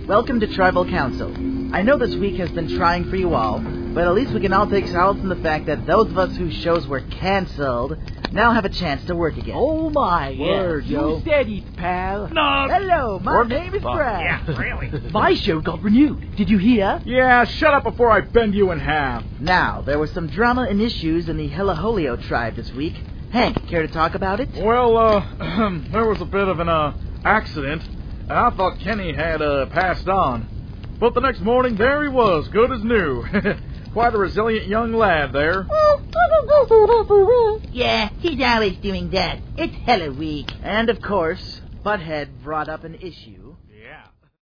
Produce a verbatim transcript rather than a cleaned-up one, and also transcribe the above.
welcome to Tribal Council. I know this week has been trying for you all, but at least we can all take solace in the fact that those of us whose shows were cancelled now have a chance to work again. Oh, my. Word, yeah. yo. You said it, pal. No. Hello, my Work name is fuck. Brad. Yeah, really. My show got renewed. Did you hear? Yeah, shut up before I bend you in half. Now, there was some drama and issues in the Helaholio tribe this week. Hank, care to talk about it? Well, uh, there was a bit of an, uh, accident, and I thought Kenny had, uh, passed on. But the next morning, there he was, good as new. Quite a resilient young lad there. Yeah, he's always doing that. It's hella weak. And, of course, Butthead brought up an issue